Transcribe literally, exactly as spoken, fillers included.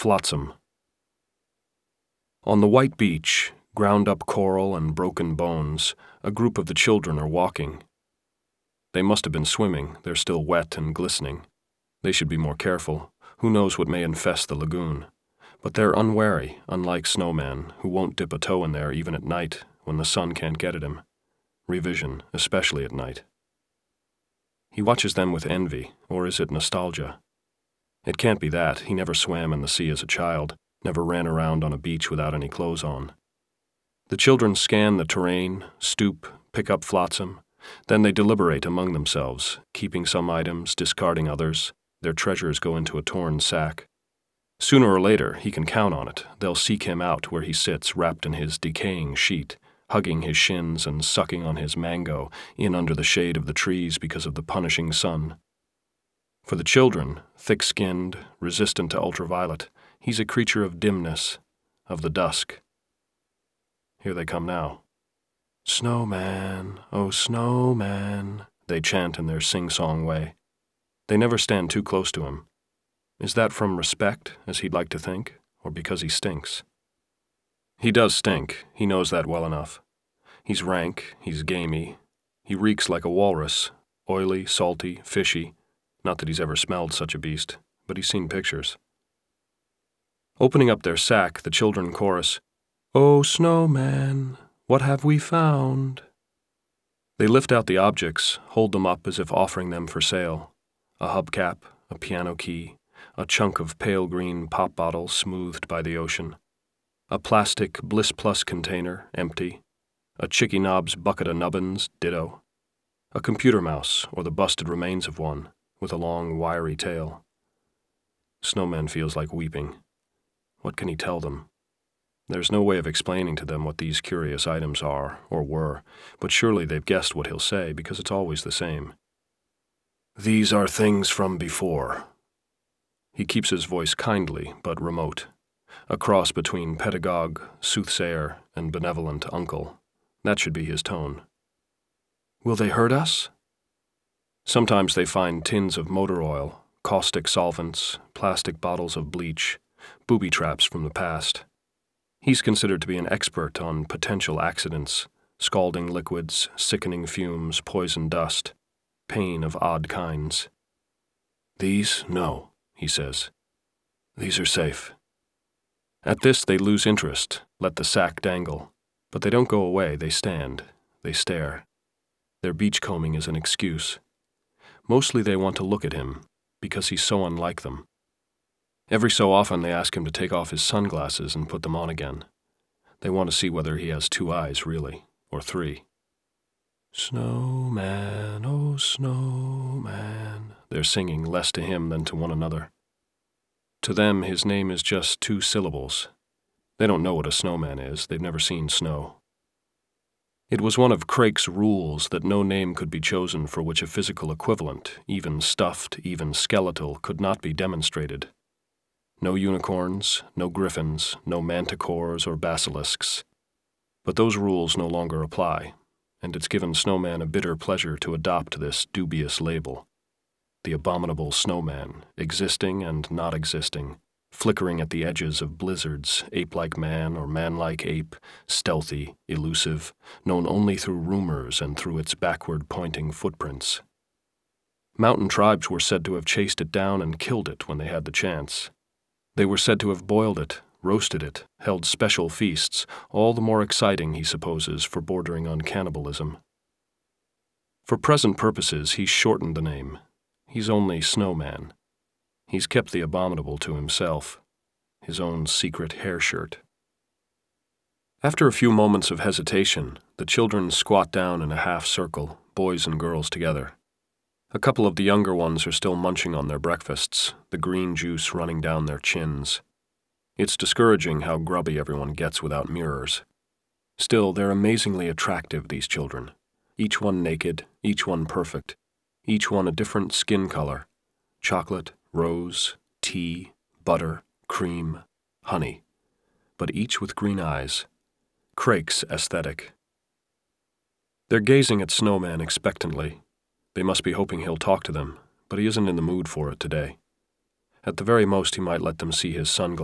Flotsam. On the white beach, ground-up coral and broken bones, a group of the children are walking. They must have been swimming. They're still wet and glistening. They should be more careful. Who knows what may infest the lagoon? But they're unwary, unlike Snowman, who won't dip a toe in there even at night when the sun can't get at him. Revision, especially at night. He watches them with envy, or is it nostalgia? It can't be that. He never swam in the sea as a child, never ran around on a beach without any clothes on. The children scan the terrain, stoop, pick up flotsam. Then they deliberate among themselves, keeping some items, discarding others. Their treasures go into a torn sack. Sooner or later, he can count on it. They'll seek him out where he sits wrapped in his decaying sheet, hugging his shins and sucking on his mango, in under the shade of the trees because of the punishing sun. For the children, thick-skinned, resistant to ultraviolet, he's a creature of dimness, of the dusk. Here they come now. "Snowman, oh snowman," they chant in their sing-song way. They never stand too close to him. Is that from respect, as he'd like to think, or because he stinks? He does stink. He knows that well enough. He's rank, he's gamey. He reeks like a walrus, oily, salty, fishy. Not that he's ever smelled such a beast, but he's seen pictures. Opening up their sack, the children chorus, "Oh, snowman, what have we found?" They lift out the objects, hold them up as if offering them for sale. A hubcap, a piano key, a chunk of pale green pop bottle smoothed by the ocean, a plastic Bliss Plus container, empty, a Chicky Knobs bucket of nubbins, ditto, a computer mouse, or the busted remains of one, with a long, wiry tail. Snowman feels like weeping. What can he tell them? There's no way of explaining to them what these curious items are, or were, but surely they've guessed what he'll say, because it's always the same. "These are things from before." He keeps his voice kindly, but remote, a cross between pedagogue, soothsayer, and benevolent uncle. That should be his tone. "Will they hurt us?" Sometimes they find tins of motor oil, caustic solvents, plastic bottles of bleach, booby traps from the past. He's considered to be an expert on potential accidents, scalding liquids, sickening fumes, poison dust, pain of odd kinds. "These, no," he says. "These are safe." At this they lose interest, let the sack dangle. But they don't go away, they stand, they stare. Their beachcombing is an excuse. Mostly they want to look at him, because he's so unlike them. Every so often they ask him to take off his sunglasses and put them on again. They want to see whether he has two eyes, really, or three. "Snowman, oh snowman," they're singing less to him than to one another. To them, his name is just two syllables. They don't know what a snowman is. They've never seen snow. It was one of Crake's rules that no name could be chosen for which a physical equivalent, even stuffed, even skeletal, could not be demonstrated. No unicorns, no griffins, no manticores or basilisks. But those rules no longer apply, and it's given Snowman a bitter pleasure to adopt this dubious label. The abominable snowman, existing and not existing, flickering at the edges of blizzards, ape-like man or man-like ape, stealthy, elusive, known only through rumors and through its backward-pointing footprints. Mountain tribes were said to have chased it down and killed it when they had the chance. They were said to have boiled it, roasted it, held special feasts, all the more exciting, he supposes, for bordering on cannibalism. For present purposes, he's shortened the name. He's only Snowman. He's kept the abominable to himself, his own secret hair shirt. After a few moments of hesitation, the children squat down in a half circle, boys and girls together. A couple of the younger ones are still munching on their breakfasts, the green juice running down their chins. It's discouraging how grubby everyone gets without mirrors. Still, they're amazingly attractive, these children. Each one naked, each one perfect, each one a different skin color. Chocolate, rose, tea, butter, cream, honey. But each with green eyes. Crake's aesthetic. They're gazing at Snowman expectantly. They must be hoping he'll talk to them, but he isn't in the mood for it today. At the very most, he might let them see his sunglasses.